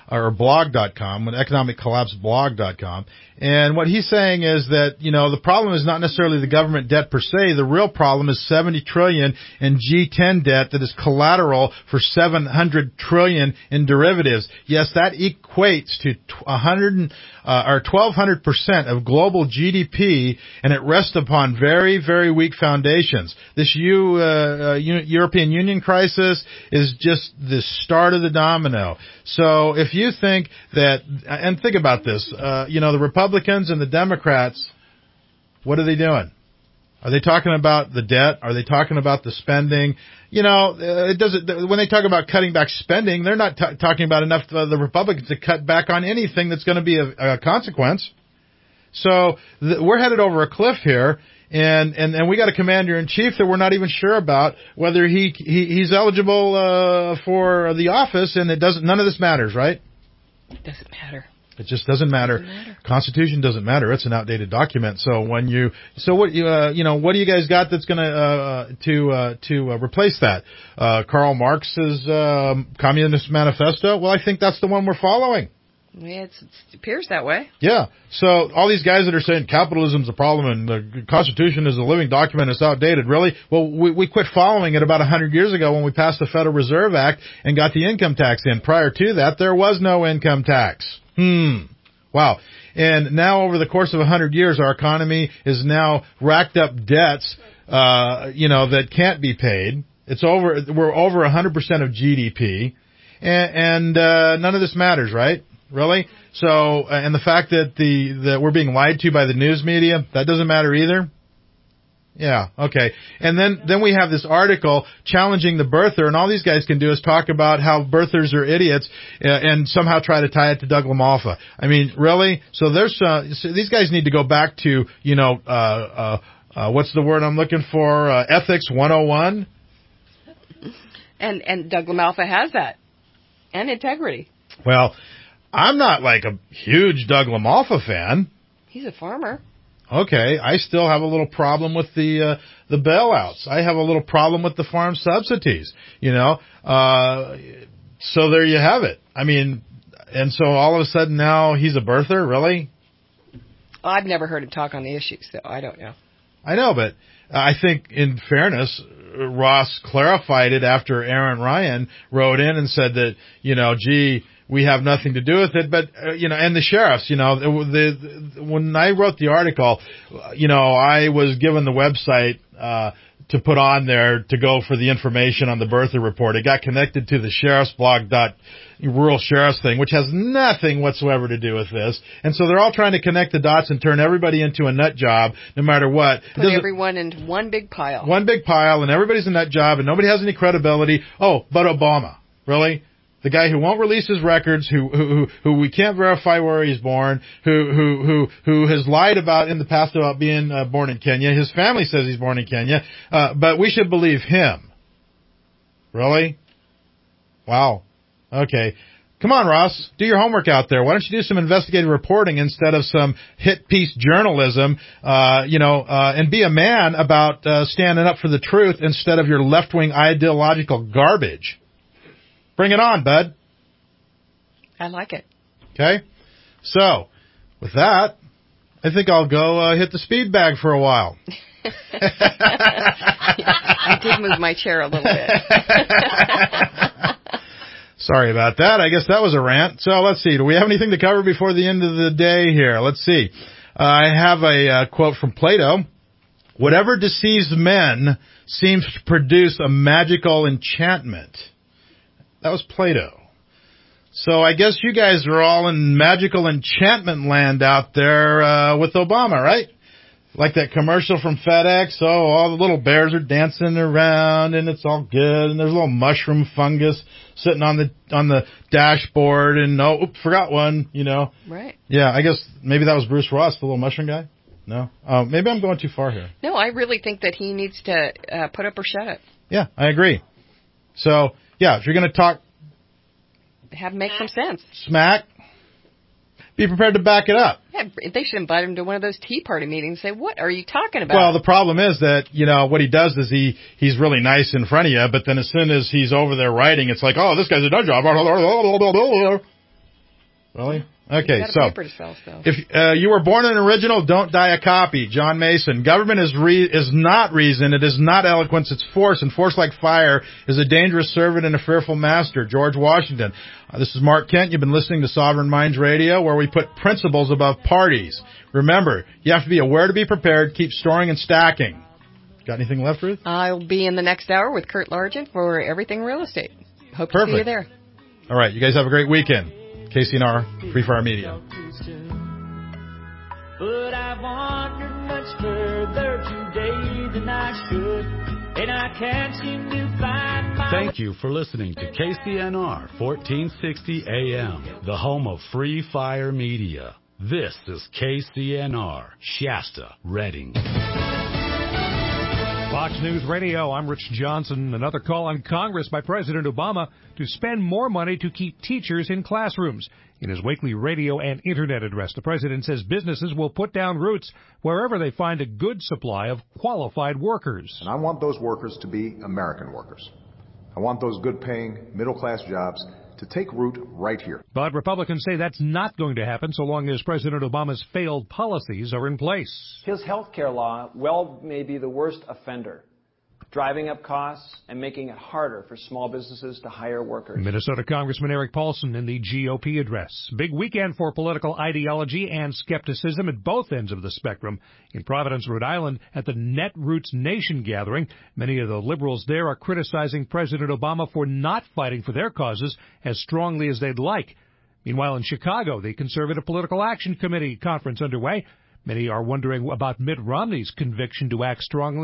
or blog dot com, economic collapse blog dot com. And what he's saying is that, you know, the problem is not necessarily the government debt per se. The real problem is seventy trillion dollars in G ten debt that is collateral for seven hundred trillion dollars in derivatives. Yes, that equates to one hundred uh, or twelve hundred percent of global G D P, and it rests upon very, very weak foundations. This U, uh, uh, European Union crisis is just the start of the domino. So if you think that, and think about this, uh, you know, the Republicans and the Democrats, what are they doing? Are they talking about the debt? Are they talking about the spending? You know, it doesn't, when they talk about cutting back spending, they're not t- talking about enough of the Republicans to cut back on anything that's going to be a, a consequence. So th- we're headed over a cliff here. And, and, and we got a commander-in-chief that we're not even sure about whether he, he he's eligible uh, for the office, and it doesn't. None of this matters, right? It doesn't matter. It just doesn't matter. Doesn't matter. Constitution doesn't matter. It's an outdated document. So when you, so what you, uh, you know, what do you guys got that's going to uh, to uh, to uh, replace that? Uh, Karl Marx's uh, Communist Manifesto. Well, I think that's the one we're following. Yeah, it's, it appears that way. Yeah. So all these guys that are saying capitalism's a problem and the Constitution is a living document, it's outdated, really? Well, we, we quit following it about one hundred years ago when we passed the Federal Reserve Act and got the income tax in. Prior to that, there was no income tax. Hmm. Wow. And now over the course of one hundred years, our economy is now racked up debts, uh, you know, that can't be paid. It's over, we're over one hundred percent of G D P. And, and uh, none of this matters, right? Really? So, uh, and the fact that the that we're being lied to by the news media, that doesn't matter either? Yeah, okay. And then, then we have this article challenging the birther, and all these guys can do is talk about how birthers are idiots uh, and somehow try to tie it to Doug LaMalfa. I mean, really? So there's uh, so these guys need to go back to, you know, uh, uh, uh, what's the word I'm looking for? Uh, Ethics one oh one? And, and Doug LaMalfa has that. And integrity. Well, I'm not like a huge Doug LaMalfa fan. He's a farmer. Okay, I still have a little problem with the uh, the bailouts. I have a little problem with the farm subsidies, you know. Uh, so there you have it. I mean, and so all of a sudden now he's a birther, really? I've never heard him talk on the issues, so I don't know. I know, but I think in fairness, Ross clarified it after Aaron Ryan wrote in and said that, you know, gee, we have nothing to do with it, but, uh, you know, and the sheriffs, you know, the, the, when I wrote the article, you know, I was given the website, uh, to put on there to go for the information on the birther report. It got connected to the sheriff's blog dot rural sheriffs thing, which has nothing whatsoever to do with this. And so they're all trying to connect the dots and turn everybody into a nut job, no matter what. Put everyone into one big pile. One big pile, and everybody's a nut job, and nobody has any credibility. Oh, but Obama. Really? The guy who won't release his records, who, who, who we can't verify where he's born, who, who, who, who has lied about in the past about being uh, born in Kenya. His family says he's born in Kenya, uh, but we should believe him. Really? Wow. Okay. Come on, Ross. Do your homework out there. Why don't you do some investigative reporting instead of some hit piece journalism, uh, you know, uh, and be a man about uh, standing up for the truth instead of your left-wing ideological garbage. Bring it on, bud. I like it. Okay? So, with that, I think I'll go uh, hit the speed bag for a while. I did move my chair a little bit. Sorry about that. I guess that was a rant. So, let's see. Do we have anything to cover before the end of the day here? Let's see. Uh, I have a uh, quote from Plato. Whatever deceives men seems to produce a magical enchantment. That was Plato. So I guess you guys are all in magical enchantment land out there uh, with Obama, right? Like that commercial from FedEx. Oh, all the little bears are dancing around and it's all good. And there's a little mushroom fungus sitting on the on the dashboard. And oh, oops, forgot one. You know. Right. Yeah, I guess maybe that was Bruce Ross, the little mushroom guy. No, oh, maybe I'm going too far here. No, I really think that he needs to uh, put up or shut up. Yeah, I agree. So. Yeah, if you're going to talk... Have make some sense. Smack. Be prepared to back it up. Yeah, they should invite him to one of those Tea Party meetings and say, what are you talking about? Well, the problem is that, you know, what he does is he he's really nice in front of you, but then as soon as he's over there writing, it's like, oh, this guy's a nut job. Really? Okay, Got a so paper to sell still. if uh, you were born an original, don't die a copy. John Mason. Government is re- is not reason. It is not eloquence. It's force, and force like fire is a dangerous servant and a fearful master. George Washington. Uh, this is Mark Kent. You've been listening to Sovereign Minds Radio, where we put principles above parties. Remember, you have to be aware to be prepared. Keep storing and stacking. Got anything left, Ruth? I'll be in the next hour with Kurt Largent for Everything Real Estate. Hope to Perfect. see you there. All right, you guys have a great weekend. K C N R, Free Fire Media. But I've wandered much further today than I should, and I can't seem to find my... Thank you for listening to K C N R fourteen sixty A M, the home of Free Fire Media. This is K C N R, Shasta, Redding. Fox News Radio, I'm Rich Johnson. Another call on Congress by President Obama to spend more money to keep teachers in classrooms. In his weekly radio and Internet address, the president says businesses will put down roots wherever they find a good supply of qualified workers. And I want those workers to be American workers. I want those good-paying, middle-class jobs to take root right here. But Republicans say that's not going to happen so long as President Obama's failed policies are in place. His health care law well may be the worst offender, driving up costs and making it harder for small businesses to hire workers. Minnesota Congressman Eric Paulson in the G O P address. Big weekend for political ideology and skepticism at both ends of the spectrum. In Providence, Rhode Island, at the Netroots Nation gathering, many of the liberals there are criticizing President Obama for not fighting for their causes as strongly as they'd like. Meanwhile, in Chicago, the Conservative Political Action Committee conference underway. Many are wondering about Mitt Romney's conviction to act strongly